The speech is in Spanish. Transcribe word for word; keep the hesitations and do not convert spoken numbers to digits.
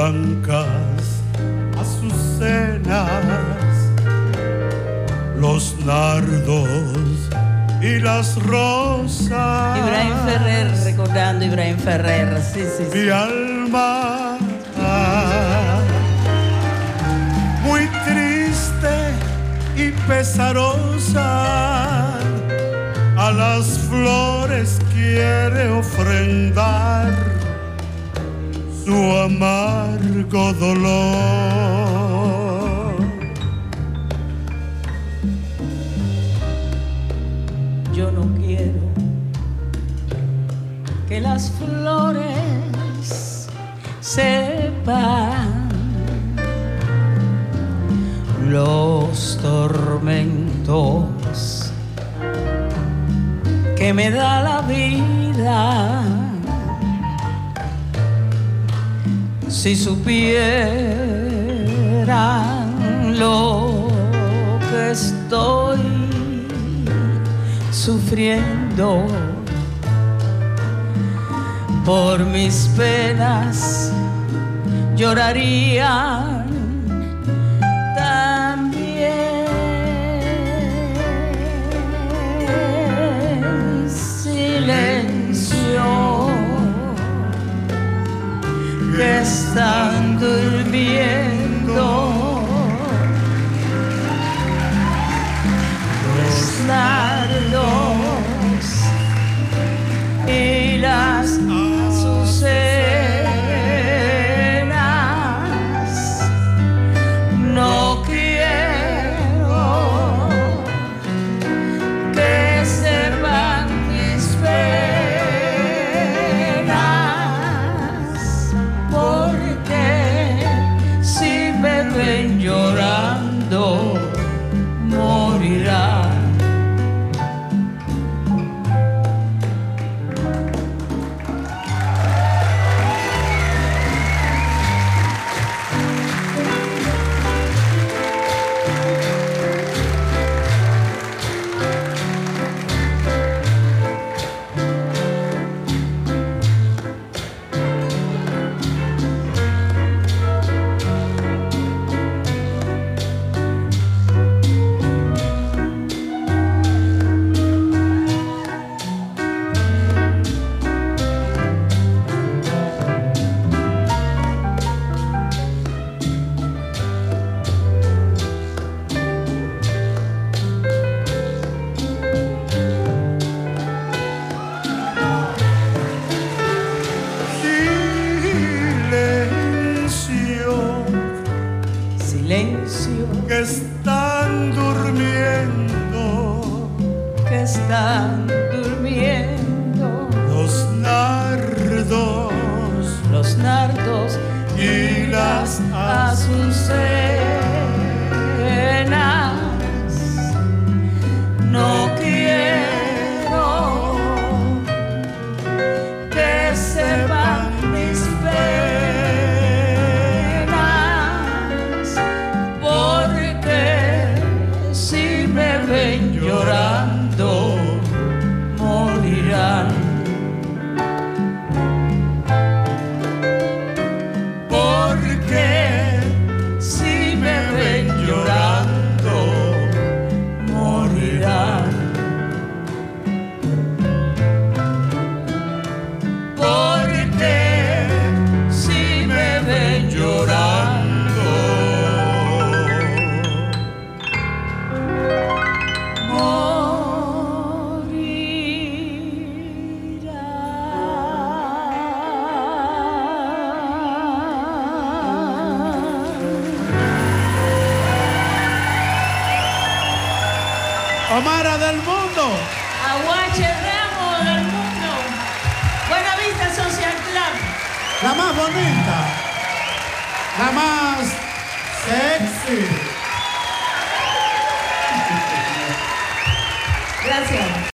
blancas azucenas, los nardos y las rosas. Ibrahim Ferrer, recordando Ibrahim Ferrer, sí, sí, sí. Mi alma muy triste y pesarosa a las flores quiere ofrendar su amargo dolor. Yo no quiero que las flores sepan los tormentos que me da la vida. Si supieran lo que estoy sufriendo por mis penas, llorarían también. Silencio, que están durmiendo los nardos y las azucenas. No quiero que sepan mis penas, porque si me ven llorando morirán. Silencio, que están durmiendo, que están durmiendo los nardos, los nardos y las azucenas. No quiero que sepan mis penas, porque si me ven llorando morirán. Porque si me ven llorando morirán. Porque si me ven llorando Omara del mundo. Aguache Ramos del mundo. Buena Vista Social Club. La más bonita. La más sexy. Gracias.